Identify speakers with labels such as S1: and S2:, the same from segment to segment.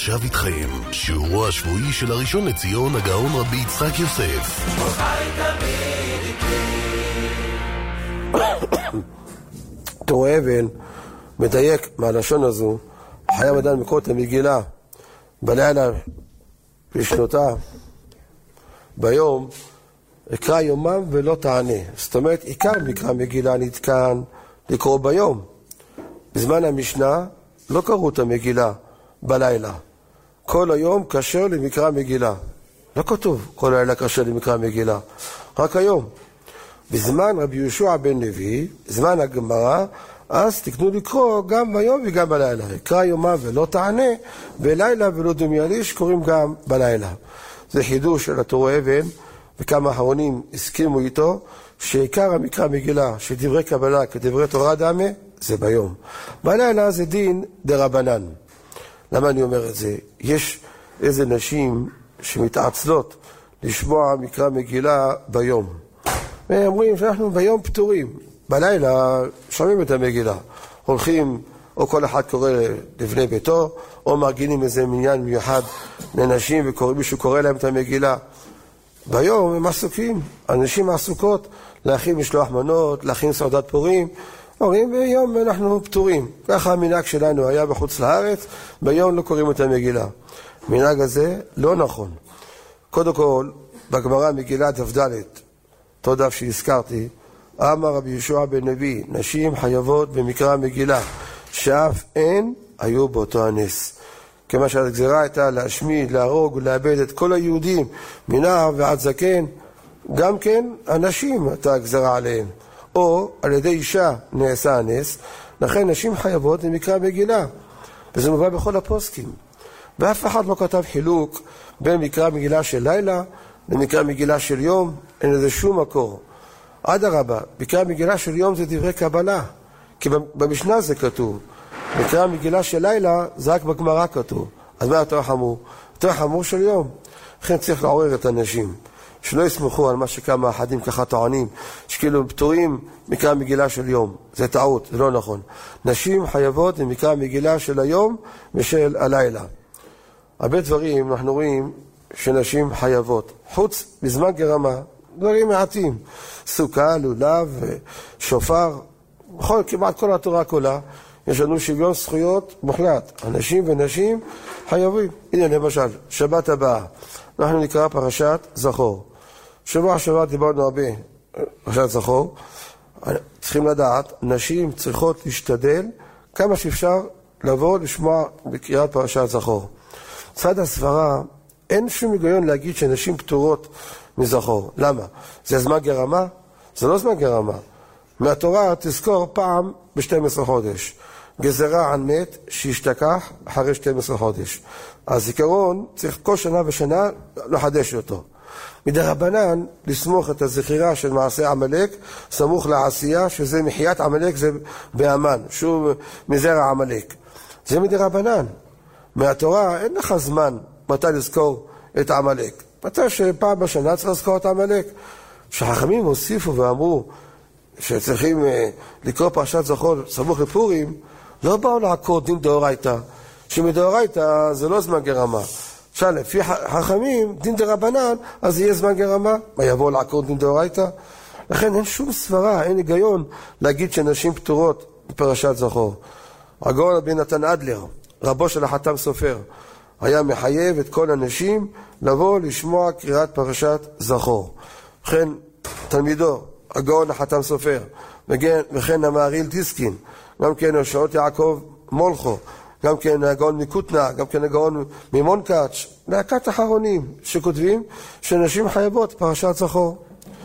S1: ועכשיו איתכם, שיעורו השבועי של הראשון לציון הגאון רבי יצחק יוסף.
S2: תורה אבן מדייק מהלשון הזו, חייב אדם לקרוא את המגילה בלילה בשנותה, ביום אקרא יומם ולא תענה. זאת אומרת, עיקר מקרא מגילה נתקן לקרוא ביום. בזמן המשנה לא קראו את המגילה בלילה. כל היום כשר למקרא מגילה. לא כתוב כל הלילה כשר למקרא מגילה, רק היום. בזמן רבי יהושע בן לוי, זמן הגמרא, אז תקנו לקרוא גם ביום וגם בלילה. אקרא יומם ולא תענה, בלילה ולא דומייליש קוראים גם בלילה. זה חידוש של התורה אבן, וכמה אחרונים הסכימו איתו, שעיקר המקרא מגילה שדברי קבלה כדברי תורה דמה, זה ביום. בלילה זה דין דרבנן. למה אני אומר את זה? יש איזה נשים שמתעצלות לשמוע מקרא מגילה ביום. והם אומרים שאנחנו ביום פטורים. בלילה שומעים את המגילה. הולכים, או כל אחד קורא לבני ביתו, או מארגנים איזה מניין מיוחד לנשים, ומישהו קורא להם את המגילה. ביום הם עסוקים, אנשים עסוקות להכין משלוח מנות, להכין סעודת פורים. אומרים ביום אנחנו פטורים. ככה המנהג שלנו היה בחוץ לארץ, ביום לא קוראים את המגילה. המנהג הזה לא נכון. קודם כל, בגמרא מגילה דף ד', אותו דף שהזכרתי, אמר רבי יהושע בן לוי, נשים חייבות במקרא מגילה, שאף אין היו באותו הנס. כמה שהגזירה הייתה להשמיד, להרוג ולאבד את כל היהודים, מנער ועד זקן, גם כן הנשים הייתה הגזירה עליהם. או על ידי אישה נעשה הנס, לכן נשים חייבות למקרא מגילה. וזה מובא בכל הפוסקים. ואף אחד לא כתב חילוק בין מקרא מגילה של לילה למקרא מגילה של יום, אין לזה שום מקור. עד הרבה, מקרא מגילה של יום זה דברי קבלה, כי במשנה זה כתוב. מקרא מגילה של לילה זה רק בגמרא כתוב. אז מה יותר חמור? יותר חמור של יום. לכן צריך לעורר את הנשים, שלא יסמכו על מה שכמה אחדים ככה טוענים, שכאילו פטורים מקרא מגילה של יום. זה טעות, זה לא נכון. נשים חייבות למקרא מגילה של היום ושל הלילה. הרבה דברים אנחנו רואים שנשים חייבות. חוץ בזמן גרמה, דברים מעטים. סוכה, לולב, שופר, כמעט כל התורה כולה, יש לנו שוויון זכויות מוחלט. אנשים ונשים חייבים. הנה למשל, שבת הבאה, אנחנו נקרא פרשת זכור. שבוע שבת דיברנו הרבה, פרשת זכור. צריכים לדעת, נשים צריכות להשתדל כמה שאפשר לבוא לשמוע בקריאת פרשת זכור. צד הסברה, אין שום היגיון להגיד שנשים פטורות מזכור. למה? זה זמן גרמה? זה לא זמן גרמה. מהתורה תזכור פעם ב-12 חודש. גזרה על מת שישתכח אחרי 12 חודש. הזיכרון צריך כל שנה ושנה לחדש אותו. מדרבנן לסמוך את הזכירה של מעשה עמלק סמוך לעשייה, שזה מחיית עמלק, זה באמן, שהוא מזרע עמלק. זה מדרבנן. מהתורה אין לך זמן מתי לזכור את עמלק. מתי שפעם בשנה צריך לזכור את עמלק. שחכמים הוסיפו ואמרו שצריכים לקרוא פרשת זכור סמוך לפורים, לא באו לעקור דין דאורייתא, שמדאורייתא זה לא זמן גרמה. עכשיו לפי חכמים דין דרבנן, אז יהיה זמן גרמה, מה יבוא לעקור דין דאורייתא? לכן אין שום סברה, אין היגיון להגיד שנשים פטורות בפרשת זכור. הגאון רבי נתן אדלר, רבו של החתם סופר, היה מחייב את כל הנשים לבוא לשמוע קריאת פרשת זכור. וכן תלמידו, הגאון החתם סופר, וכן המהרי"ל דיסקין, גם כן הושעות יעקב מולכו, גם כן הגאון מקוטנה, גם כן הגאון ממונקאץ', להקת אחרונים שכותבים שנשים חייבות פרשת זכור.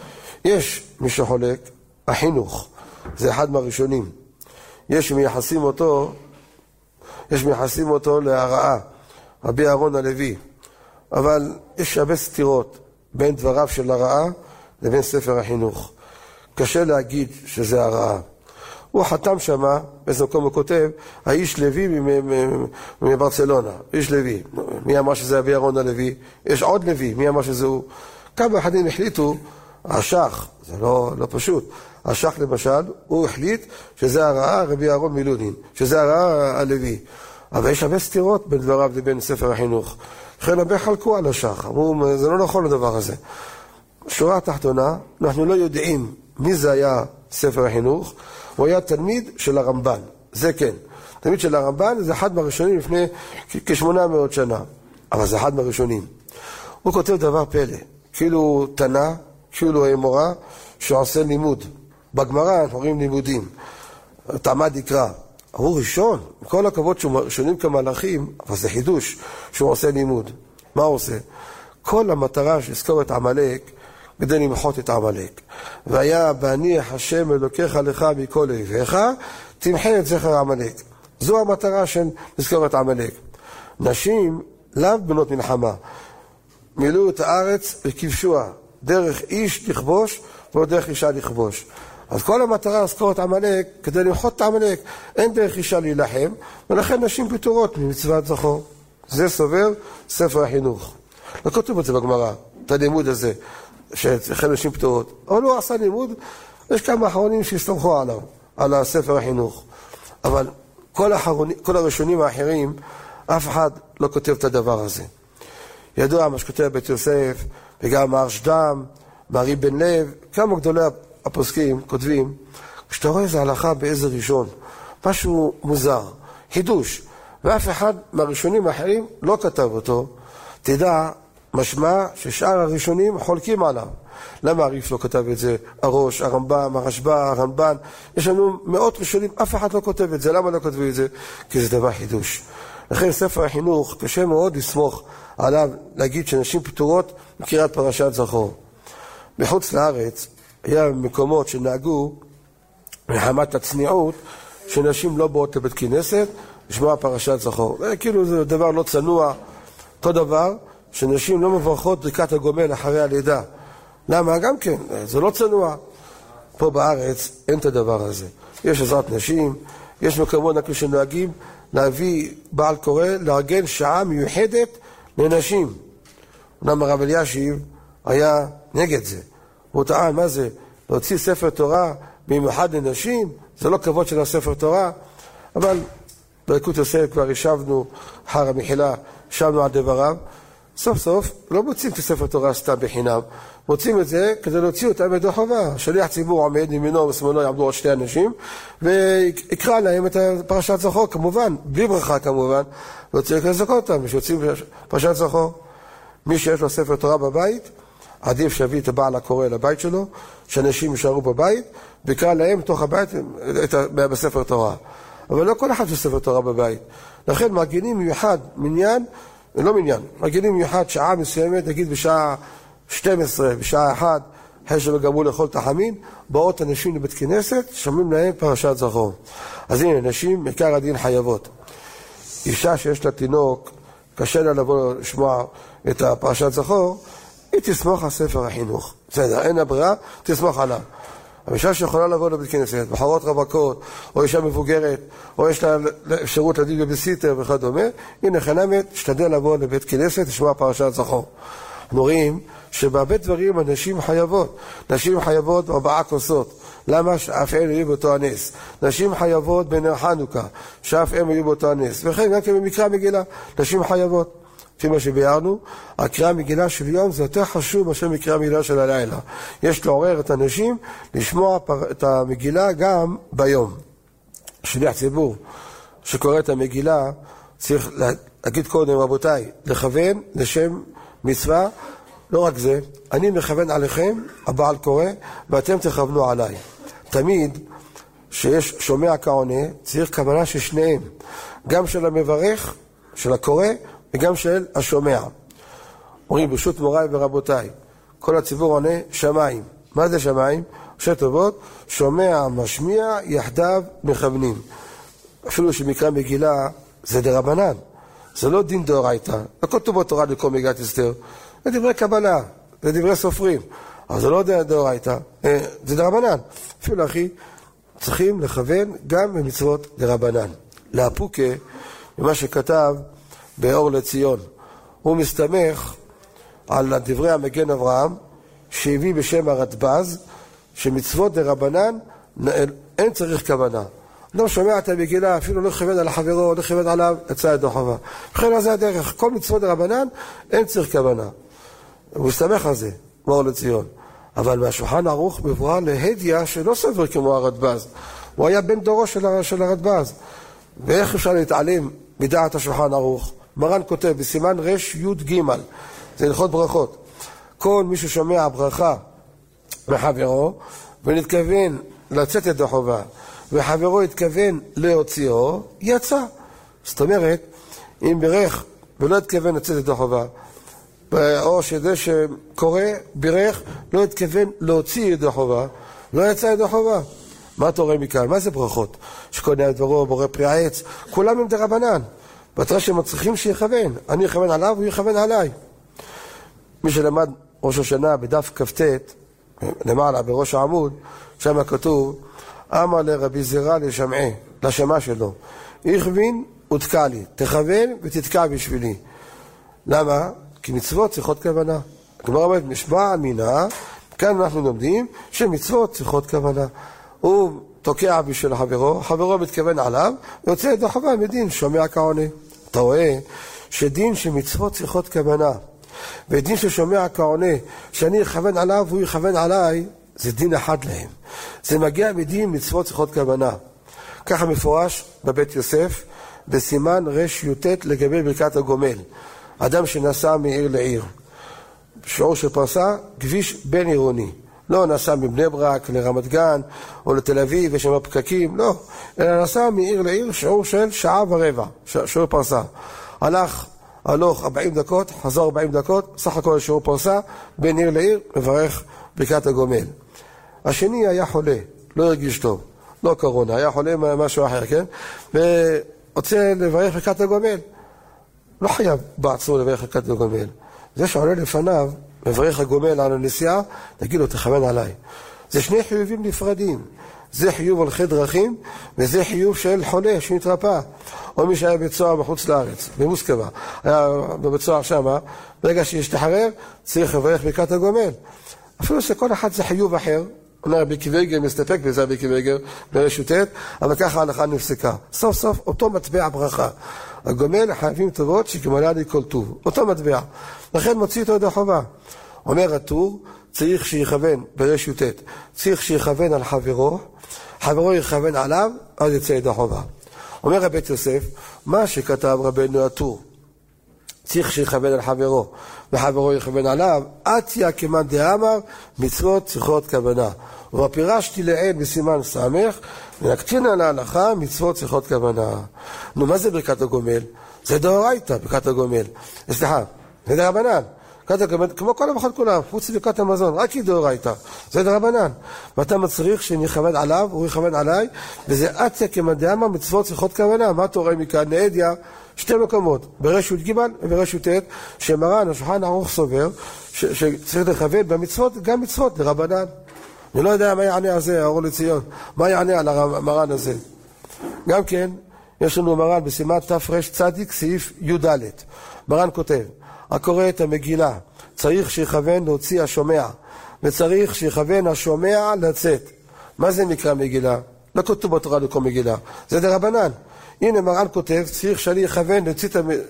S2: יש מי שחולק, החינוך, זה אחד מהראשונים. יש מייחסים אותו להרעה, רבי אהרון הלוי. אבל יש הרבה סתירות בין דבריו של הרעה לבין ספר החינוך. קשה להגיד שזה הרעה. הוא חתם שמה, באיזה מקום הוא כותב, האיש לוי מברצלונה, איש לוי. מי אמר שזה רבי אהרון הלוי? יש עוד לוי, מי אמר שזה הוא? כמה אחדים החליטו, השח, זה לא פשוט, השח למשל, הוא החליט שזה הרעה רבי אהרון מלודין, שזה הרעה הלוי. אבל יש הרבה סתירות בין דבריו לבין ספר החינוך. לכן הרבה חלקו על השח, אמרו, זה לא נכון הדבר הזה. שורה התחתונה, אנחנו לא יודעים מי זה היה ספר החינוך, הוא היה תלמיד של הרמב"ן, זה כן. תלמיד של הרמב"ן זה אחד מהראשונים לפני כ-800 שנה, אבל זה אחד מהראשונים. הוא כותב דבר פלא, כאילו תנא, כאילו מורה שעושה לימוד. בגמרא אנחנו רואים לימודים, תעמד יקרא. הוא ראשון, כל הכבוד שהוא ראשונים כמלאכים, אבל זה חידוש שהוא עושה לימוד. מה הוא עושה? כל המטרה שיזכור את עמלק, כדי למחות את עמלק. והיה בהניח השם אלוקיך לך מכל אויביך, תמחה את זכר עמלק. זו המטרה של לזכור את עמלק. נשים לאו בנות מלחמה, מילאו את הארץ וכבשוה, דרך איש לכבוש ולא דרך אישה לכבוש. אז כל המטרה לזכור את עמלק, כדי למחות את עמלק, אין דרך אישה להילחם, ולכן נשים פטורות ממצוות זכור. זה סובר ספר החינוך. לא כתוב את זה בגמרא, את הלימוד הזה, שחל נשים פטורות. אבל הוא עשה לימוד, יש כמה אחרונים שהסתמכו עליו, על הספר החינוך. אבל כל הראשונים האחרים, אף אחד לא כותב את הדבר הזה. ידוע מה שכותב בית יוסף, וגם הרשדם, מארי בן לב, כמה גדולי הפוסקים כותבים, כשאתה רואה איזה הלכה באיזה ראשון, משהו מוזר, חידוש, ואף אחד מהראשונים האחרים לא כתב אותו, תדע, משמע ששאר הראשונים חולקים עליו. למה הריף לא כתב את זה? הראש, הרמב"ם, הרשב"א, הרמב"ן, יש לנו מאות ראשונים, אף אחד לא כותב את זה. למה לא כתבו את זה? כי זה דבר חידוש. לכן ספר החינוך קשה מאוד לסמוך עליו, להגיד שנשים פטורות מקריאת פרשת זכור. בחוץ לארץ היה מקומות שנהגו מחמת הצניעות, שנשים לא באות לבית כנסת לשמוע פרשת זכור. כאילו זה דבר לא צנוע. אותו דבר שנשים לא מברכות ברכת הגומל אחרי הלידה. למה? גם כן, זה לא צנוע. פה בארץ אין את הדבר הזה. יש עזרת נשים, יש מקומות שנוהגים להביא בעל קורא, לארגן שעה מיוחדת לנשים. למה הרב אלישיב היה נגד זה. הוא טען, מה זה? להוציא ספר תורה במיוחד לנשים, זה לא כבוד של הספר תורה, אבל ברכות יוסף כבר ישבנו, חר המחילה, ישבנו על דבריו, סוף סוף לא מוצאים את הספר תורה סתם בחינם, מוצאים את זה כדי להוציא אותם ידי חובה. שליח ציבור עומד מימינו ושמאלו, יעמדו עוד שתי אנשים, ויקרא להם את פרשת זכור, כמובן, בלי ברכה כמובן, וצריך לזכות אותם, שיוצאים פרשת זכור. מי שיש לו ספר תורה בבית, עדיף שיביא את הבעל הקורא לבית שלו, שאנשים יישארו בבית, ויקרא להם תוך הבית בספר תורה. אבל לא כל אחד יש ספר תורה בבית. לכן מארגנים מיוחד מארגנים מיוחד שעה מסוימת, נגיד בשעה 12, בשעה 1, אחרי שלא גמרו לאכול תחמין, באות אנשים לבית כנסת, שומעים להם פרשת זכור. אז הנה, נשים, עיקר הדין חייבות. אישה שיש לה תינוק, קשה לה לבוא לשמוע את הפרשת זכור, היא תסמוך על ספר החינוך. בסדר, אין הברירה, תסמוך עליו. האישה שיכולה לבוא לבית כנסת, בחורות רווקות, או אישה מבוגרת, או יש לה אפשרות להדליק בבייביסיטר וכדומה, הנה חנמת, שתדל לבוא לבית כנסת, לשמוע פרשת זכור. אנחנו רואים שבהרבה דברים הנשים חייבות. נשים חייבות 4 כוסות. למה? שאף הם יהיו באותו הנס. נשים חייבות בנר חנוכה, שאף הם יהיו באותו הנס. וכן, גם במקרא מגילה, נשים חייבות. לפי מה שביארנו, הקריאה מגילה של יום זה יותר חשוב מאשר מקריאה מגילה של הלילה. יש לעורר את האנשים לשמוע את המגילה גם ביום. שליח ציבור שקורא את המגילה צריך להגיד קודם, רבותיי, לכוון לשם מצווה. לא רק זה, אני מכוון עליכם, הבעל קורא, ואתם תכוונו עליי. תמיד שיש שומע כעונה, צריך כוונה של שניהם, גם של המברך, של הקורא, וגם של השומע. אומרים, ברשות מוריי ורבותיי, כל הציבור עונה שמיים. מה זה שמיים? ראשי טובות, שומע, משמיע, יחדיו מכוונים. אפילו שמקרא מגילה זה דרבנן. זה לא דין דאורייתא. לא כתוב בתורה לכל מגילת אסתר. זה דברי קבלה, זה דברי סופרים. אבל זה לא דאורייתא, זה דרבנן. אפילו אחי, צריכים לכוון גם במצוות דרבנן. להפוקה, ממה שכתב באור לציון. הוא מסתמך על דברי המגן אברהם, שהביא בשם הרדב"ז, שמצוות דרבנן אין צריך כוונה. אדם שומע את המגילה, אפילו לא כיוון על חברו, לא כיוון עליו, יצא ידי חובה. בכן זה הדרך, כל מצוות דרבנן, אין צריך כוונה. הוא מסתמך על זה, מאור לציון. אבל מהשולחן ערוך מבואר להדיה שלא סבר כמו הרדב"ז. הוא היה בן דורו של הרדב"ז. ואיך אפשר להתעלם מדעת השולחן ערוך? מרן כותב בסימן רש י' ג', זה הלכות ברכות. כל מי ששומע ברכה מחברו ונתכוון לצאת ידי חובה, וחברו התכוון להוציאו, יצא. זאת אומרת, אם ברך ולא התכוון לצאת ידי חובה, או שזה שקורא ברך לא התכוון להוציא ידי חובה, לא יצא ידי חובה. מה אתה רואה מכאן? מה זה ברכות? שקונה דברו, בורא פרי העץ, כולם הם דרבנן. בתראה שהם צריכים שיכוון. אני יכוון עליו, הוא יכוון עליי. מי שלמד ראש השנה בדף כ"ט, למעלה בראש העמוד, שם כתוב, אמר לרבי זירא לשמע שלו, הכוון ותקע לי, תכוון ותתקע בשבילי. למה? כי מצוות צריכות כוונה. כלומר אומרת, משמע אמינה, כאן אנחנו לומדים שמצוות צריכות כוונה. הוא תוקע בשביל חברו, חברו מתכוון עליו, ויוצא ידי חובה מדין, שומע כעונה. אתה רואה שדין שמצוות צריכות כוונה, ודין ששומע כעונה, שאני אכוון עליו והוא יכוון עליי, זה דין אחד להם. זה מגיע מדין מצוות צריכות כוונה. ככה מפורש בבית יוסף, בסימן רש י"ט לגבי ברכת הגומל. אדם שנסע מעיר לעיר, שיעור של פרסה, כביש בין עירוני. לא נסע מבני ברק לרמת גן או לתל אביב, יש שם פקקים, לא. אלא נסע מעיר לעיר, שיעור של שעה ורבע, שיעור פרסה. הלוך 40 דקות, חזור 40 דקות, סך הכל שיעור פרסה, בין עיר לעיר, מברך ברכת הגומל. השני היה חולה, לא הרגיש טוב, לא קורונה, היה חולה משהו אחר, כן? ורוצה לברך ברכת הגומל. לא חייב בעצמו לברך ברכת הגומל. זה שעולה לפניו, מברך הגומל על הנסיעה, תגיד לו, תכוון עליי. זה שני חיובים נפרדים. זה חיוב הולכי דרכים, וזה חיוב של חולה שמתרפא. או מי שהיה בצוהר בחוץ לארץ, במוסקבה, היה בצוהר שמה, ברגע שישתחרר, צריך לברך ברכת הגומל. אפילו שכל אחד זה חיוב אחר, אומר רבי קיוויגר מסתפק בזה רבי קיוויגר ברשוtet, אבל ככה ההלכה נפסקה. סוף סוף אותו מטבע ברכה. הגומל חייבים טובות שכמלה לי כל טוב. אותו מטבע. לכן מוציא אותו ידי חובה. אומר הטור, צריך שיכוון ברשוtet, צריך שיכוון על חברו, חברו יכוון עליו, אז יצא ידי חובה. אומר רבי יוסף, מה שכתב רבנו הטור, צריך שיכוון על חברו, וחברו יכוון עליו, עתיה כמאן דאמר, מצוות צריכות כוונה. ופירשתי לעיל בסימן סמך, ונקטין על ההלכה, מצוות צריכות כוונה. נו, מה זה ברכת הגומל? זה דאורייתא, ברכת הגומל. סליחה, זה דרבנן. כמו כל המחת כולם, חוץ ברכת המזון, רק היא דאורייתא. זה דרבנן. ואתה מצריך שנכוון עליו, הוא יכוון עליי, וזה עתיה כמאן דאמר, מצוות צריכות כוונה. מה אתה רואה מכאן? נהדיה, שתי מקומות, ברשות ג' וברשות ט', שמרן השולחן ערוך סובר, שצריך לכוון במצוות, גם מצוות לרבנן. אני לא יודע מה יענה על זה, האור לציון, מה יענה על המרן הזה. גם כן, יש לנו מרן בסימן תרש צדיק, סעיף י"ד. מרן כותב, הקורא את המגילה, צריך שיכוון להוציא השומע, וצריך שיכוון השומע לצאת. מה זה נקרא מגילה? לא כתוב בתורה לקרוא מגילה, זה דרבנן. הנה מרן כותב, צריך שאני יכוון להוציא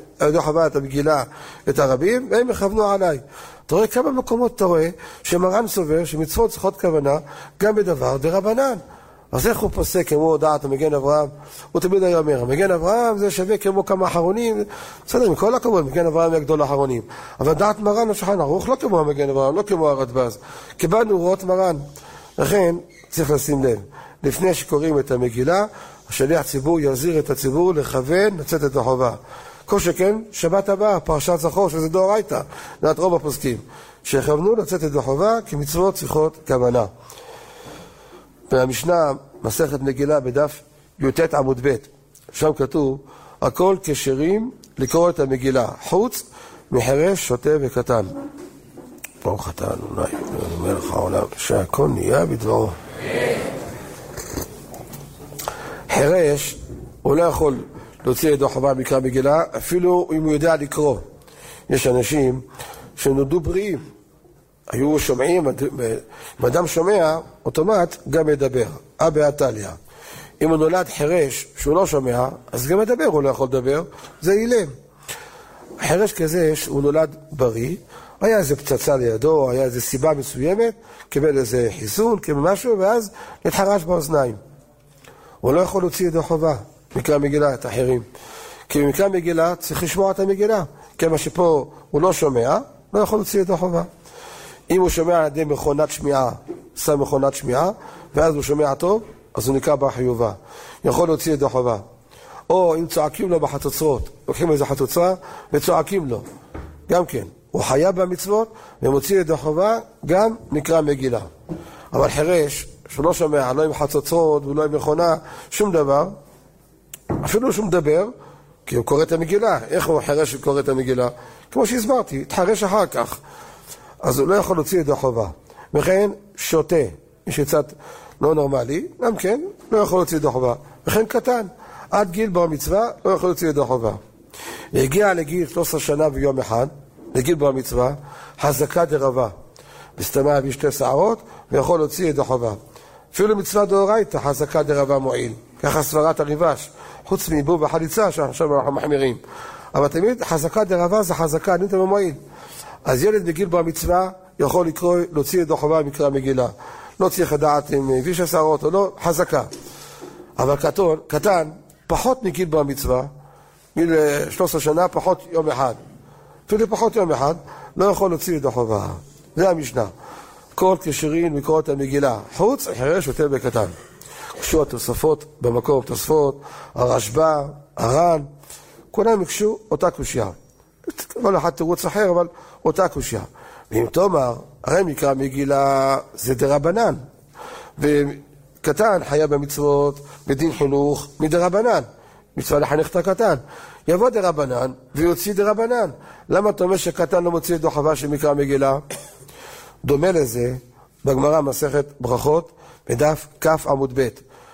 S2: את המגילה, את הרבים, והם יכוונו עליי. אתה רואה כמה מקומות אתה רואה שמרן סובר שמצוות צריכות כוונה גם בדבר דרבנן. אז איך הוא פוסק כמו דעת המגן אברהם? הוא תמיד היה אומר, המגן אברהם זה שווה כמו כמה אחרונים, בסדר, מכל הכבוד, מגן אברהם היה גדול האחרונים. אבל דעת מרן השולחן ערוך לא כמו המגן אברהם, לא כמו הרדב"ז. קיבלנו רואות מרן. לכן צריך לשים לב, לפני שקוראים את המגילה, השליח ציבור יזהיר את הציבור לכוון לצאת את החובה. כל שכן, שבת הבאה, פרשת זכור, שזה דאורייתא, דעת רוב הפוסקים, שיכוונו לצאת את החובה, כי מצוות צריכות כוונה. והמשנה, מסכת מגילה בדף י"ט עמוד ב', שם כתוב, הכל כשרים לקרוא את המגילה, חוץ מחרש, שוטה וקטן. ברוך אתה אדוני, מלך העולם, שהכל נהיה בדברו. חרש, הוא לא יכול להוציא ידו חובה מקרא מגילה, אפילו אם הוא יודע לקרוא. יש אנשים שנולדו בריאים, היו שומעים, אם אדם שומע, אוטומט גם מדבר. אבא עתליה. אם הוא נולד חירש שהוא לא שומע, אז גם מדבר, הוא לא יכול לדבר, זה אילם. חירש כזה שהוא נולד בריא, היה איזה פצצה לידו, היה איזה סיבה מסוימת, קיבל איזה חיסון, קיבל משהו, ואז נתחרש באוזניים. הוא לא יכול להוציא ידו חובה, מקרא מגילה, את האחרים. כי במקרא מגילה צריך לשמוע את המגילה. כמה שפה הוא לא שומע, לא יכול להוציא ידו חובה. אם הוא שומע על ידי מכונת שמיעה, שם מכונת שמיעה, ואז הוא שומע טוב, אז הוא נקרא בר חיובה. יכול להוציא ידו חובה. או אם צועקים לו בחצוצרות, לוקחים איזו חצוצרה וצועקים לו. גם כן, הוא חייב במצוות ומוציא ידו חובה, גם נקרא מגילה. אבל חירש, שלא שומע, לא עם חצוצרות ולא עם מכונה, שום דבר, אפילו שהוא מדבר, כי הוא קורא את המגילה. איך הוא חירש וקורא את המגילה? כמו שהסברתי, תחרש אחר כך. אז הוא לא יכול להוציא ידו חובה. וכן שותה, מי שקצת לא נורמלי, גם כן, לא יכול להוציא ידו חובה. וכן קטן, עד גיל בר מצווה, לא יכול להוציא ידו חובה. והגיע לגיל 13 שנה ויום אחד, לגיל בר מצווה, חזקה דרבה. בסתמה הביא 2 שערות, ויכול להוציא ידו חובה. אפילו מצווה דאורייתא, חזקה דרבה מועיל. ככה סברת הריבש. חוץ מעיבוב וחליצה, שעכשיו אנחנו מחמירים. אבל תמיד חזקה דרבה זה חזקה, ניתן במועיל. אז ילד בגיל בר מצווה יכול להוציא ידו חובה מקרא מגילה. לא צריך לדעת אם הביא 6 שערות או לא, חזקה. אבל קטן, פחות מגיל בר מצווה, גיל 13 שנה, פחות יום אחד. אפילו פחות יום אחד, לא יכול להוציא ידו חובה. זה המשנה. כל כשרין מקורות המגילה, חוץ, חירש יותר בקטן. קשו התוספות במקור, תוספות, הרשב"א, הר"ן, כולם יקשו אותה קושיה. כל אחד תירוץ אחר, אבל אותה קושיה. ואם תאמר, הרי מקרא מגילה זה דרבנן. וקטן חיה במצוות בדין חינוך מדרבנן. מצווה לחנך את הקטן. יבוא דרבנן ויוציא דרבנן. למה אתה אומר שקטן לא מוציא ידו חובה של מקרא מגילה? דומה לזה, בגמרא מסכת ברכות, בדף כ' עמוד ב'.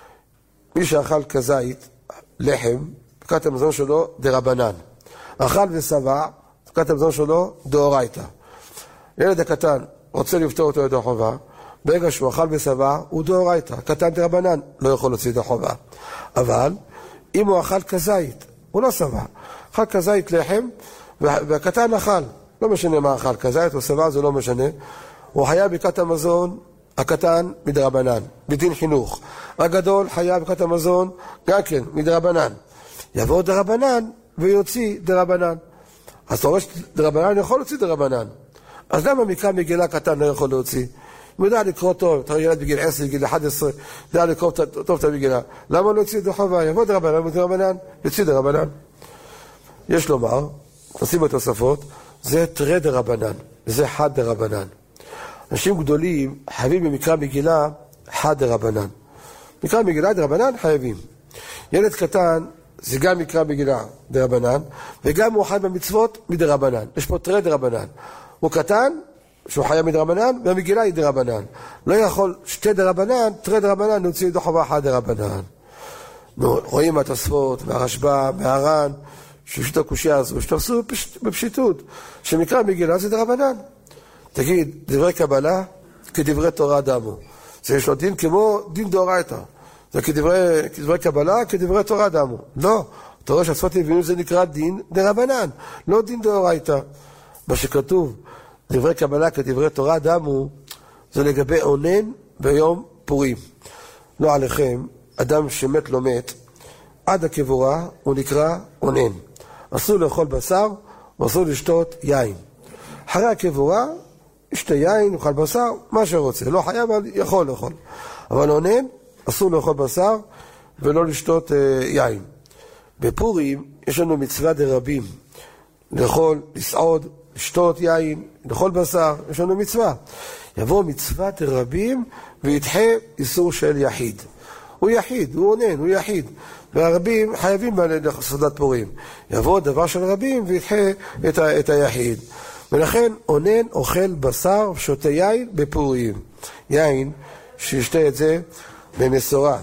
S2: מי שאכל כזית, לחם, ברכת המזון שלו דרבנן. אכל ושבע, ברכת המזון שלו דאורייתא. ילד הקטן רוצה לפתור אותו ידו חובה, ברגע שהוא אכל ושבע, הוא דאורייתא. קטן דרבנן, לא יכול להוציא ידו חובה. אבל אם הוא אכל כזית, הוא לא שבע. אכל כזית לחם, והקטן אכל. לא משנה מה אכל, כזית או שבע זה לא משנה. הוא חייב ברכת המזון, הקטן מדרבנן, בדין חינוך. הגדול חייב ברכת המזון, גם כן, מדרבנן. יבוא דרבנן ויוציא דרבנן. אז אתה רואה שדרבנן יכול להוציא דרבנן. אז למה מקרא מגילה קטן לא יכול להוציא? הוא יודע לקרוא טוב, אתה רואה ילד בגיל 10, בגיל 11, יודע לקרוא טוב את המגילה. למה לא יוציא ידו חובה? יבוא דרבנן ודרבנן, יוציא דרבנן. יש לומר, תשים בתוספות, זה תרי דרבנן, זה חד דרבנן. אנשים גדולים חייבים במקרא מגילה חד דרבנן. מקרא מגילה דרבנן חייבים. ילד קטן זה גם מקרא מגילה דרבנן, וגם הוא חי במצוות מדרבנן. יש פה תרי דרבנן. הוא קטן, שהוא חייב מדרבנן, והמגילה היא דרבנן. לא יכול 2 דרבנן, 3 דרבנן, נוציא ידו חובה 1 דרבנן. רואים מהתוספות, מהרשב"א, מהר"ן, שפשוט הקושיה הזו, שתפסו בפשיטות, שמקרא מגילה זה דרבנן. תגיד, דברי קבלה כדברי תורה דמו. זה יש לו דין כמו דין דאורייתא. זה כדברי קבלה כדברי תורה דמו. לא, אתה רואה שהשפת הבינו זה נקרא דין דרבנן, לא דין דאורייתא. מה שכתוב, דברי קבלה כדברי תורה דמו, זה לגבי אונן ביום פורים. לא עליכם, אדם שמת לא מת, עד הקבורה הוא נקרא אונן. אסור לאכול בשר, ואסור לשתות יין. אחרי הקבורה, ישתה יין, יאכל בשר, מה שרוצה. לא חייב, אבל יכול לאכול. אבל אונן, אסור לאכול בשר, ולא לשתות יין. בפורים יש לנו מצווה דרבים. לאכול, לסעוד, לשתות יין, לאכול בשר, יש לנו מצווה. יבוא מצווה דרבים, וידחה איסור של יחיד. הוא יחיד, הוא אונן, הוא יחיד. והרבים חייבים לסעודת פורים. יבוא דבר של רבים, וידחה את היחיד. ולכן אונן אוכל בשר ושותה יין בפורים. יין שישתה את זה במשורה.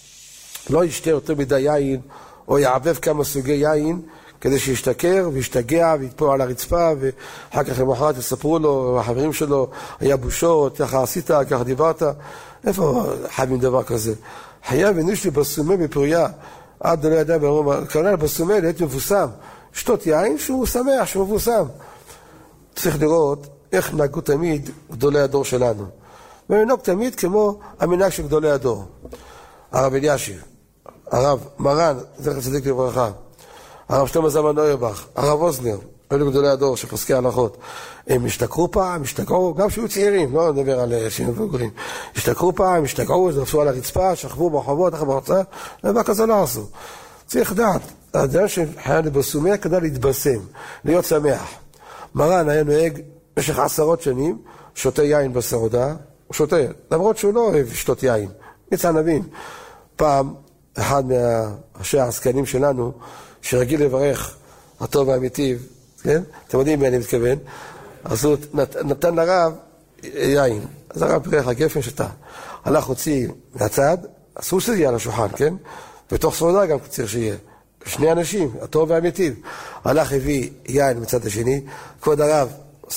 S2: לא ישתה יותר מדי יין, או יעבב כמה סוגי יין, כדי שישתכר וישתגע ויתפור על הרצפה, ואחר כך למחרת יספרו לו, החברים שלו, היה בושות, ככה עשית, ככה דיברת. איפה חייבים דבר כזה? חייב וניש לי בסומה בפריה, עד לא ידע ברום, כנראה בסומה להיות מבוסם, שתות יין שהוא שמח, שהוא מבוסם. צריך לראות איך נהגו תמיד גדולי הדור שלנו. ונהוג תמיד כמו המנהג של גדולי הדור. הרב אלישיב, הרב מרן, זכר צדיק לברכה, הרב שלמה זלמן אוירבך, הרב אוזנר, אלו גדולי הדור של פוסקי ההלכות, הם השתכרו פעם, השתכרו, גם שהיו צעירים, לא נדבר על שינוי בוגרים, השתכרו פעם, השתכרו, נפסו על הרצפה, שכבו ברחובות, אחרי ברצה, דבר כזה לא עשו. צריך לדעת, האדם שחיה לבסומיה כדאי להתבשם, להיות שמח. מרן היה נוהג במשך 10 שנים, שותה יין בסעודה, הוא שותה, למרות שהוא לא אוהב שתות יין, מצענבים. פעם, אחד מהראשי העסקנים שלנו, שרגיל לברך הטוב והמיטיב, כן? אתם יודעים מי אני מתכוון, אז הוא נתן לרב יין, אז הרב פרח הגפן שתה, הלך הוציא מהצד, אסור שזה יהיה על השולחן, כן? בתוך סעודה גם צריך שיהיה, שני אנשים, הטוב והמיטיב, הלך הביא יין מצד השני, כבוד הרב,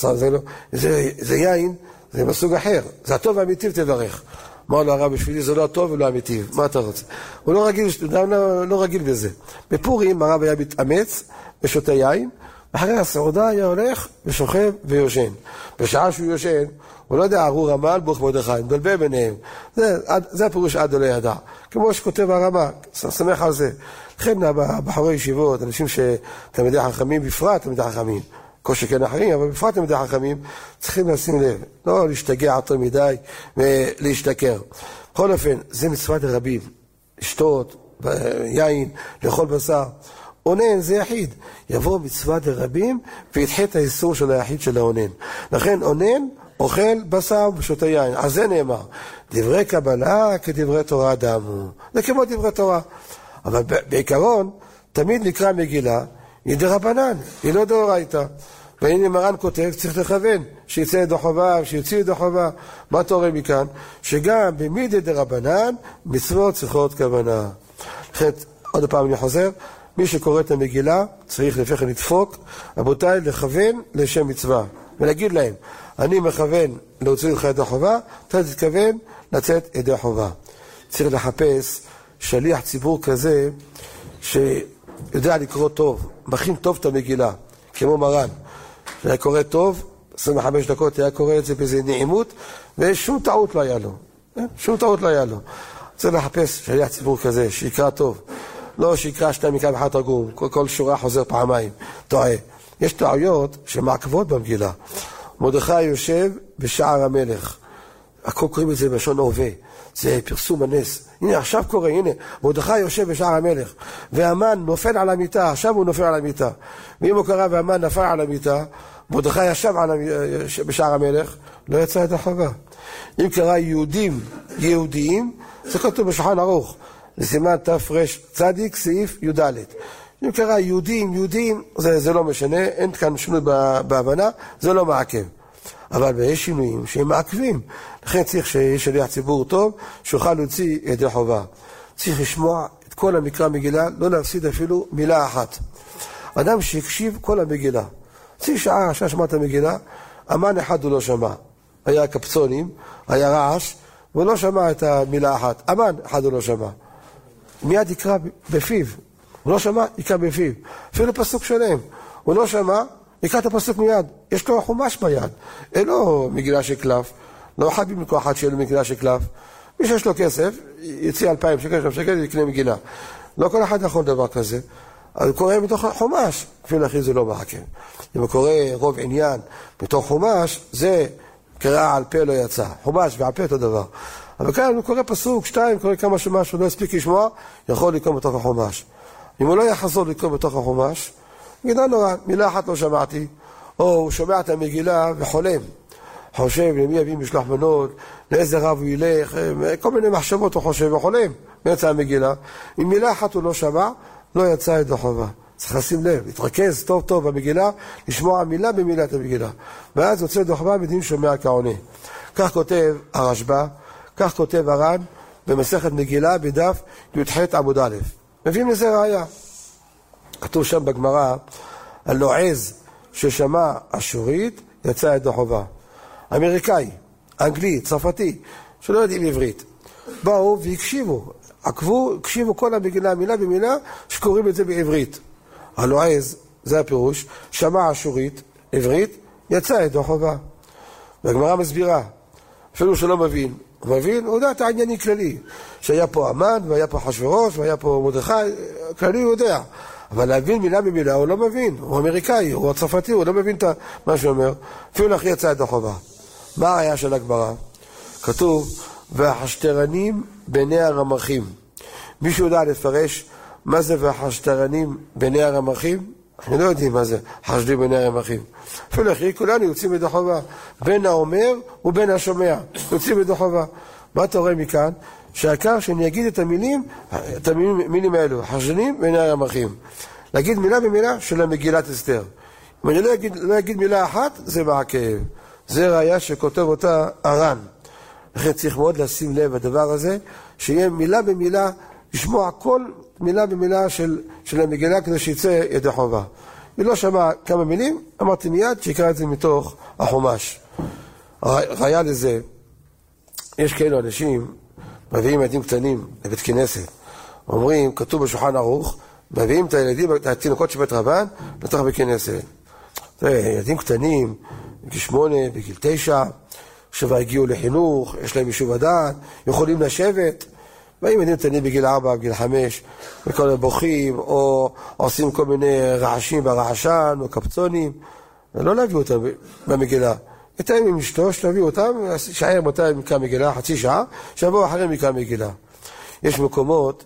S2: זה יין, זה מסוג אחר, זה הטוב והמיטיב תברך. אמר לו הרב, בשבילי זה לא הטוב ולא המיטיב, מה אתה רוצה? הוא לא רגיל בזה. בפורים הרב היה מתאמץ ושותה יין, ואחרי הסעודה היה הולך ושוכב ויושן. בשעה שהוא יושן, הוא לא יודע, ארור רמ"ל, ברוך מרדכי, מבלבל ביניהם. זה הפירוש עד לא ידע. כמו שכותב הרמ"א, שמח על זה. לכן בחורי ישיבות, אנשים שתלמידי חכמים, בפרט תלמידי חכמים, כל שכן אחרים, אבל בפרט תלמידי חכמים, צריכים לשים לב, לא להשתגע יותר מדי ולהשתכר. בכל אופן, זה מצוות הרבים, לשתות, יין, לאכול בשר. אונן זה יחיד, יבוא מצוות הרבים וידחה את האיסור של היחיד של האונן. לכן אונן אוכל בשר ושותה יין, אז זה נאמר, דברי קבלה כדברי תורה דמו, זה כמו דברי תורה. אבל בעיקרון, תמיד נקרא מגילה, היא דרבנן, היא לא דאורייתא. והנה מרן כותב, צריך לכוון, שיצא ידו חובה, שיוציא ידו חובה. מה אתה רואה מכאן? שגם במידי דרבנן, מצוות צריכות כוונה. לכן, עוד פעם אני חוזר, מי שקורא את המגילה, צריך לפני כן לדפוק, רבותיי, לכוון לשם מצווה. ולהגיד להם, אני מכוון להוציא לך ידו חובה, אתה תתכוון לצאת ידו חובה. צריך לחפש שליח ציבור כזה, שיודע לקרוא טוב, מכין טוב את המגילה, כמו מרן. היה קורא טוב, 25 דקות היה קורא את זה באיזה נעימות, ושום טעות לא היה לו. שום טעות לא היה לו. צריך לחפש שליח ציבור כזה, שיקרא טוב. לא שיקרא 2 מקרא ואחד תרגום, כל שורה חוזר פעמיים. טועה. יש טעויות שמעכבות במגילה. מרדכי יושב בשער המלך. הכל קוראים את זה בלשון הווה. זה פרסום הנס. הנה, עכשיו קורה, הנה, מרדכי יושב בשער המלך, והמן נופל על המיטה, עכשיו הוא נופל על המיטה. ואם הוא קרא והמן נפל על המיטה, מרדכי ישב בשער המלך, לא יצא את החובה. אם קרא יהודיים, זה כתוב בשולחן ערוך. זה סימן תר"ש צדיק, סעיף י"ד. אם קרא יהודים, זה לא משנה, אין כאן שינוי בהבנה, זה לא מעכב. אבל יש שינויים שהם מעכבים. לכן צריך שיש שליח ציבור טוב, שיוכל להוציא ידי חובה. צריך לשמוע את כל המקרא מגילה, לא להפסיד אפילו מילה אחת. אדם שהקשיב כל המגילה. צריך שעה שמע את המגילה, אמן אחד הוא לא שמע. היה קפצונים, היה רעש, והוא לא שמע את המילה אחת. אמן אחד הוא לא שמע. מיד יקרא בפיו. הוא לא שמע, יקרא בפיו. אפילו פסוק שלם. הוא לא שמע, יקרא את הפסוק מיד. יש לו חומש ביד. אין לו מגילה של קלף. לא חייבים לכל אחד שיהיה לו מגילה של קלף. מי שיש לו כסף, יציא 2,000 שקל, 3 שקל, יקנה מגילה. לא כל אחד יכול דבר כזה. אז הוא קורא מתוך חומש. אפילו אחרי זה לא מעכב. אם הוא קורא רוב עניין מתוך חומש, זה קראה על פה לא יצא. חומש ועל פה אותו דבר. אבל כאן הוא קורא פסוק, 2, קורא כמה שמשהו לא הספיק לשמוע, יכול לקרוא בתוך החומש. אם הוא לא יחזור לקרוא בתוך החומש, יגיד נורא, מילה אחת לא שמעתי, או הוא שומע את המגילה וחולם. חושב למי יביא משלוח מנות, לאיזה רב הוא ילך, כל מיני מחשבות הוא חושב וחולם, באמצע המגילה. אם מילה אחת הוא לא שמע, לא יצא את החובה. צריך לשים לב, להתרכז טוב טוב במגילה, לשמוע מילה במילת המגילה. ואז יוצא את החובה בדין שומע כעונה. כך כותב הרשב"א, כך כותב הר"ן, במסכת מגילה בדף י"ח עמוד א'. מביאים לזה ראיה. כתוב שם בגמרא, הלועז ששמע אשורית יצא ידי חובה. אמריקאי, אנגלי, צרפתי, שלא יודעים עברית, באו והקשיבו. עקבו, הקשיבו כל המגילה, מילה במילה, שקוראים את זה בעברית. הלועז, זה הפירוש, שמע אשורית, עברית, יצא ידו חובה. והגמרא מסבירה, אפילו שלא מבין, הוא מבין, הוא יודע את הענייני כללי, שהיה פה המן, והיה פה אחשוורוש, והיה פה מרדכי, כללי הוא יודע. אבל להבין מילה במילה הוא לא מבין, הוא אמריקאי, הוא הצרפתי, הוא לא מבין את מה שהוא אומר, אפילו לכי יצא ידו חובה. מה היה של הגמרא? כתוב, והחשטרנים בני הרמחים. מישהו יודע לפרש מה זה והחשטרנים בני הרמחים? אנחנו לא יודעים מה זה חשדים בני הרמחים. אפילו לכי כולנו יוצאים ידו חובה. בין האומר ובין השומע. יוצאים ידו חובה. מה אתה רואה מכאן? שהעיקר שאני אגיד את המילים האלו, חשדנים בני הרמחים. להגיד מילה במילה של המגילת אסתר. אם אני לא אגיד מילה אחת, זה מעכב. זה ראיה שכותב אותה הר"ן. לכן צריך מאוד לשים לב הדבר הזה, שיהיה מילה במילה, לשמוע כל מילה במילה של המגילה כדי שיצא ידי חובה. היא לא שמעה כמה מילים, אמרתי מיד שיקרא את זה מתוך החומש. ראיה לזה, יש כאלו אנשים, מביאים ילדים קטנים לבית כנסת, אומרים, כתוב בשולחן ערוך, מביאים את הילדים, את התינוקות של בית רבן, לתוך בית כנסת. ילדים קטנים, בגיל 8, בגיל 9, שבה הגיעו לחינוך, יש להם יישוב הדעת, יכולים לשבת, באים ילדים קטנים בגיל 4, בגיל 5, וכל בוכים, או עושים כל מיני רעשים ברעשן, או קפצונים, לא להביא אותם במגילה. יתאם עם אשתו, שתביאו אותם, שער מתי מקרא מגילה, חצי שעה, שבוע אחרי מקרא מגילה. יש מקומות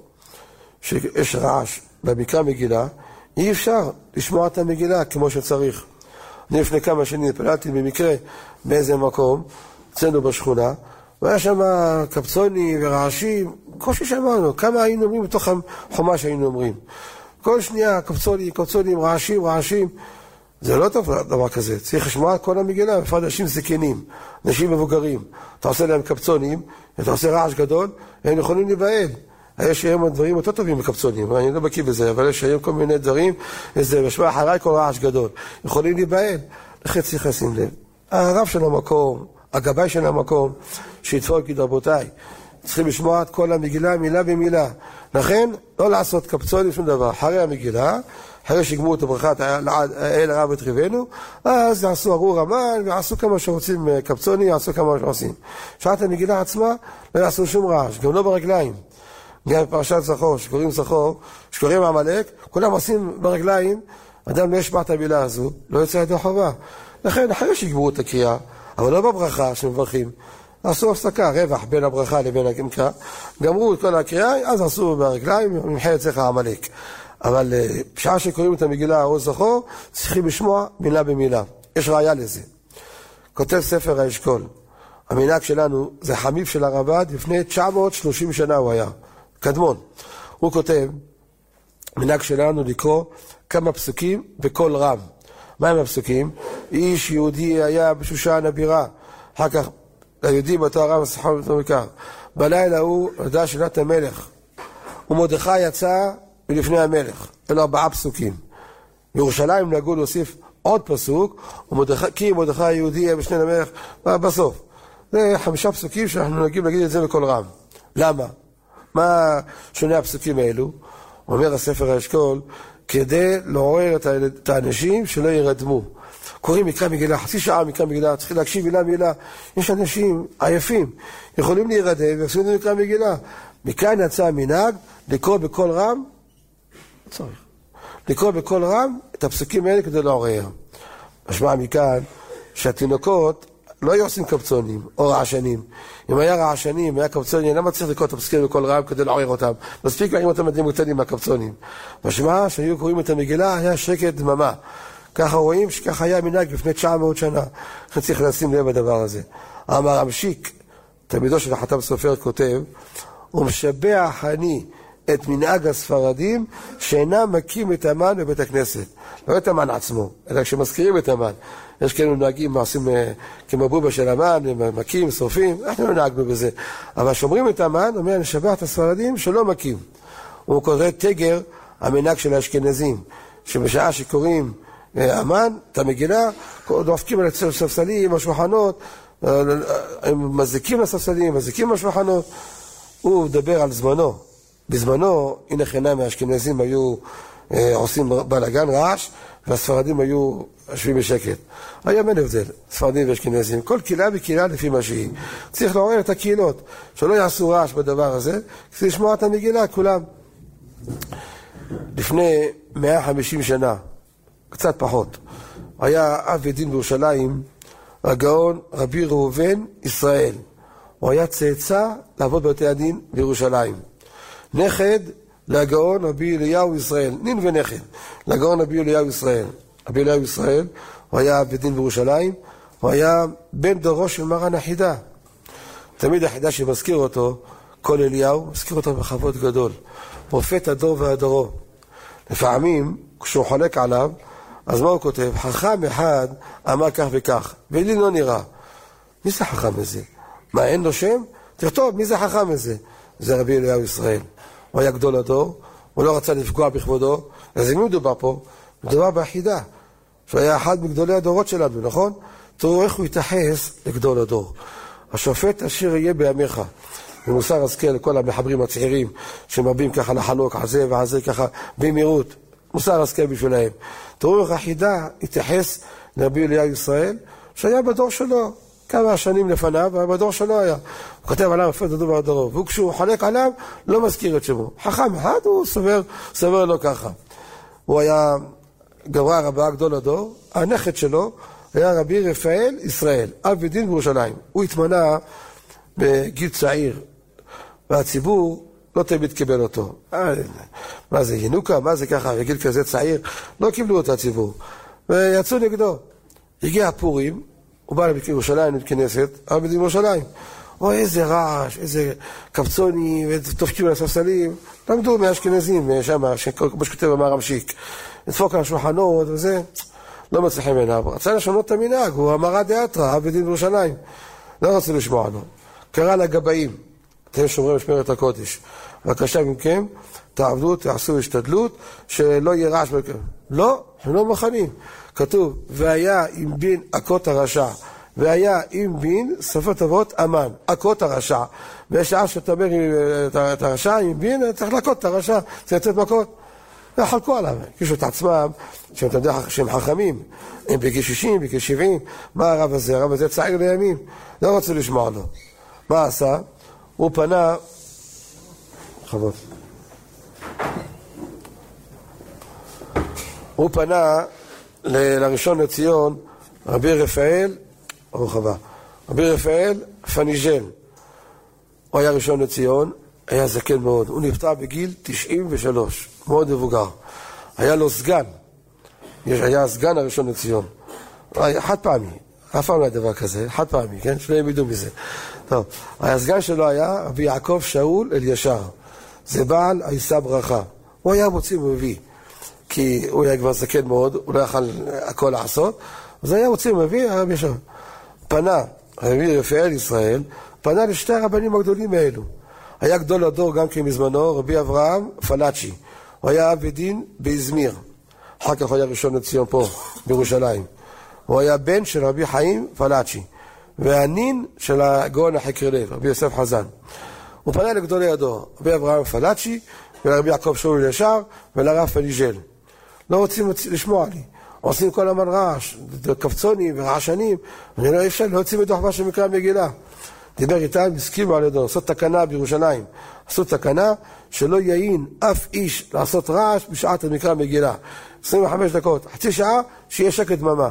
S2: שיש רעש במקרא מגילה, אי אפשר לשמוע את המגילה כמו שצריך. אני לפני כמה שנים התפללתי במקרה באיזה מקום, אצלנו בשכונה, והיה שם קפצונים ורעשים, קושי שמענו, כמה היינו אומרים בתוך החומש היינו אומרים. כל שנייה קפצונים, רעשים, זה לא טוב דבר כזה, צריך לשמוע כל המגילה, בפרט אנשים זקנים, אנשים מבוגרים, אתה עושה להם קפצונים, אתה עושה רעש גדול, הם יכולים להיבהל. יש היום דברים יותר טובים מקפצונים, אני לא בקיא בזה, אבל יש היום כל מיני דברים, איזה משמע אחריי כל רעש גדול, יכולים להיבהל. לכן צריך לשים לב. הרב של המקום, הגבאי של המקום, שיתפור יגיד רבותיי, צריכים לשמוע את כל המגילה מילה במילה. לכן, לא לעשות קפצונים שום דבר. אחרי המגילה, אחרי שגמרו את הברכת האל הרב ותריבנו, אז יעשו ארור המן, ויעשו כמה שרוצים קפצונים, יעשו כמה שעושים. שעת המגילה עצמה, לא יעשו שום רעש, גם לא ברגליים. גם בפרשת זכור, שקוראים זכור, שקוראים עמלק, כולם עושים ברגליים, אדם לא ישמע את המילה הזו, לא יוצא ידי חובה. לכן, אחרי שגמרו את הקריאה, אבל לא בברכה שמברכים, עשו הפסקה, רווח בין הברכה לבין המקרא, גמרו את כל הקריאה, אז עשו ברגליים, ממחל יצאך עמלק. אבל בשעה שקוראים את המגילה או זכור, צריכים לשמוע מילה במילה. יש ראיה לזה. כותב ספר האשכול, המנהג שלנו זה חמיב של הרב"ד, לפני 930 שנה הוא היה, קדמון. הוא כותב, המנהג שלנו לקרוא כמה פסוקים בקול רם. מה הם הפסוקים? איש יהודי היה בשושן הבירה, אחר כך ליהודים באותו הרב הסחר ובתומקר. בלילה הוא הודעה שנת המלך, ומרדכי יצא מלפני המלך. אלו 4 פסוקים. בירושלים נהגו להוסיף עוד פסוק, כי מרדכי היהודי יהיה בשני המלך בסוף. זה 5 פסוקים שאנחנו נוהגים להגיד את זה בקול רם. למה? מה שונה הפסוקים האלו? אומר הספר האשכול, כדי לעורר את האנשים שלא ירדמו. קוראים מקרא מגילה, חצי שעה מקרא מגילה, צריכים להקשיב מילה. יש אנשים עייפים, יכולים להירדם ועושים את מקרא מגילה. מכאן יצא המנהג לקרוא בקול רם, צריך. לקרוא בקול רם את הפסוקים האלה כדי לעורר. משמע מכאן שהתינוקות לא היו עושים קפצונים או רעשנים. אם היה רעשנים, היה קפצונים, למה צריך לקרוא את הפסוקים בקול רם כדי לעורר אותם? מספיק להרים אותם מדהים קטנים מהקפצונים. משמע שהיו קוראים את המגילה, היה שקט דממה. ככה רואים שככה היה מנהג לפני 900 שנה. צריך לשים לב בדבר הזה. אמר המשיק, תלמידו של החתם סופר כותב, ומשבח אני את מנהג הספרדים שאינם מקים את המן בבית הכנסת. לא את המן עצמו, אלא כשמזכירים את המן. יש כאלה נהגים מעשים כמו בובה של המן, מקים, שורפים, אנחנו לא נהגנו בזה. אבל שומרים את המן, אומר לשבח את הספרדים שלא מקים. הוא קורא תגר, המנהג של האשכנזים, שבשעה שקוראים המן, את המגילה, דופקים על הספסלים, השולחנות, הם מזיקים לספסלים, מזיקים לשולחנות. הוא מדבר על זמנו, בזמנו, הנה חינם האשכנזים היו עושים בלגן רעש, והספרדים היו יושבים בשקט. היום אין הבדל, ספרדים ואשכנזים. כל קהילה וקהילה לפי מה שהיא. צריך לעורר את הקהילות, שלא יעשו רעש בדבר הזה, כדי לשמוע את המגילה, כולם. לפני 150 שנה, קצת פחות, היה אב בית דין בירושלים, הגאון רבי ראובן ישראל. הוא היה צאצא לעבוד בבתי הדין בירושלים. נכד לגאון רבי אליהו ישראל, נין ונכד, לגאון רבי אליהו ישראל. רבי אליהו ישראל, הוא היה בית דין בירושלים, הוא היה בן דורו של מרן החידה. תמיד החידה שמזכיר אותו, כל אליהו, מזכיר אותו בכבוד גדול. פרופט הדור והדורו. לפעמים, כשהוא חולק עליו, אז מה הוא כותב? חכם אחד אמר כך וכך, ולי לא נראה. מי זה חכם הזה? מה, אין לו שם? תכתוב, מי זה חכם הזה? זה רבי אליהו ישראל. הוא היה גדול הדור, הוא לא רצה לפגוע בכבודו. אז מי מדובר פה? מדובר באחידה, שהוא היה אחד מגדולי הדורות שלנו, נכון? תראו איך הוא יתייחס לגדול הדור. השופט אשר יהיה בימיך. ומוסר השכל לכל המחברים הצעירים שמרבים ככה לחלוק על זה ועל זה ככה במהירות. מוסר השכל בשבילהם. תראו איך האחידה יתייחס לרבי אליהו ישראל, שהיה בדור שלו. כמה שנים לפניו, בדור שלו היה. הוא כותב עליו רפאת הדור והדורו. והוא כשהוא חולק עליו, לא מזכיר את שמו. חכם אחד, הוא סובר לו ככה. הוא היה גברה רבה גדול הדור. הנכד שלו היה רבי רפאל ישראל, אב בית דין בירושלים. הוא התמנה בגיל צעיר, והציבור לא תמיד קיבל אותו. מה זה, ינוקה? מה זה ככה? בגיל כזה צעיר? לא קיבלו אותו הציבור. ויצאו נגדו. הגיע הפורים, הוא בא לבית ירושלים, לכנסת, אב בית דין בירושלים. אוי, איזה רעש, איזה קבצוני, ותופקים על הספסלים. למדו מהאשכנזים, שם, כמו שכותב אמר המשיק. לדפוק על השולחנות וזה, לא מצליחים עיניו. רצה לשנות את המנהג, הוא אמרה דאתרא, אב בית דין בירושלים. לא רצו לשמוע לו. קרא לגבאים, אתם שומרים משמרת הקודש. בבקשה מכם, תעבדו, תעשו השתדלות, שלא יהיה רעש. לא, הם לא מוכנים. כתוב, והיה עם בין עקות הרשע, והיה עם בין סופות אבות אמן, עקות הרשע. בשעה שאתה אומר את הרשע עם בין, צריך לעקות את הרשע, צריך לצאת מכות. וחלקו עליו, קישו את עצמם, שאתה יודע שהם חכמים, הם בגיל 60, בגיל 70, מה הרב הזה? הרב הזה צעיר לימים, לא רוצה לשמוע לו. מה עשה? הוא פנה, חבות. הוא פנה לראשון לציון, רבי רפאל, ברוך הבא, רבי רפאל פניג'ל. הוא היה ראשון לציון, היה זקן מאוד, הוא נפטר בגיל 93, מאוד מבוגר. היה לו סגן, היה הסגן הראשון לציון, חד פעמי, אף פעם לא היה דבר כזה, חד פעמי, כן? שלא ימידו מזה. טוב, הסגן שלו היה רבי יעקב שאול אלישר, זה בעל עיסה ברכה. הוא היה מוציא ומביא, כי הוא היה כבר זקן מאוד, הוא לא יכל הכל לעשות, אז היה מוציא ומביא, הרבי ישר. פנה, רבי רפאל ישראל, פנה לשתי הרבנים הגדולים האלו. היה גדול הדור גם כן מזמנו, רבי אברהם פלאצ'י. הוא היה אב בית דין באזמיר. אחר כך הוא היה ראשון לציון פה, בירושלים. הוא היה בן של רבי חיים פלאצ'י. והנין של הגאון החקרלב, רבי יוסף חזן. הוא פנה לגדולי הדור, רבי אברהם פלאצ'י, ולרבי יעקב שאול אלישר, ולרב פניג'ל. לא רוצים לשמוע לי. עושים כל הזמן רעש, קפצונים ורעשנים. אני לא אפשר, לא יוצאים מדוח מה שמקרא מגילה. דיבר איתם, הסכימו על ידו, לעשות תקנה בירושלים. עשו תקנה שלא יעין אף איש לעשות רעש בשעת המקרא מגילה. 25 דקות, חצי שעה, שיהיה שקט דממה.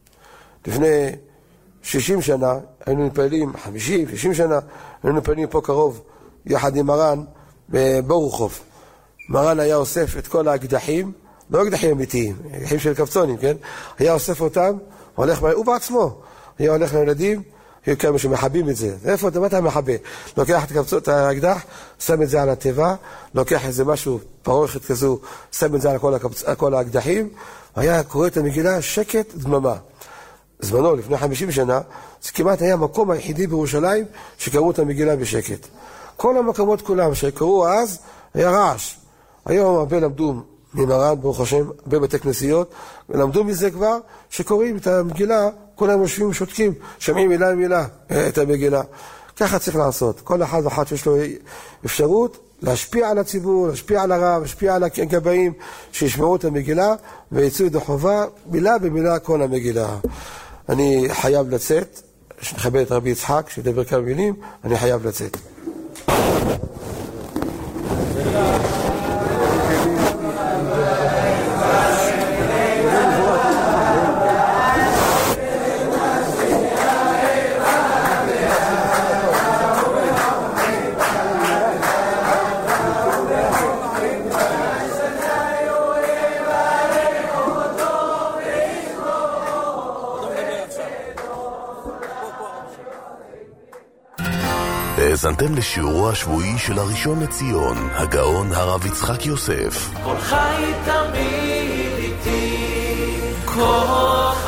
S2: לפני 60 שנה, היינו נפעלים, 50, 60 שנה, היינו נפעלים פה קרוב, יחד עם מרן, בברוכוב. מרן היה אוסף את כל האקדחים, לא אקדחים אמיתיים, אקדחים של קפצונים, כן? היה אוסף אותם, הוא בעצמו, היה הולך לילדים, היו כמה שמחבים את זה. איפה אתה מחבה? לוקח את האקדח, שם את זה על הטבע, לוקח איזה משהו, פרוכת כזו, שם את זה על כל האקדחים, היה קורא את המגילה שקט דממה. זמנו, לפני 50 שנה, זה כמעט היה המקום היחידי בירושלים שקראו את המגילה בשקט. כל המקומות כולם שקראו אז, היה רעש. היום הרבה למדו ממרן, ברוך השם, הרבה בתי כנסיות, ולמדו מזה כבר שקוראים את המגילה, כולם יושבים ושותקים, שומעים מילה מילה את המגילה. ככה צריך לעשות. כל אחד ואחד שיש לו אפשרות, להשפיע על הציבור, להשפיע על הרב, להשפיע על הגבאים שישמעו את המגילה ויצאו ידי חובה מילה במילה כל המגילה. אני חייב לצאת, שנכבד את רבי יצחק שידבר כמה מילים, אני חייב לצאת.
S1: האזנתם לשיעורו השבועי של הראשון לציון, הגאון הרב יצחק יוסף.
S3: כל חי תמיד איתי, כל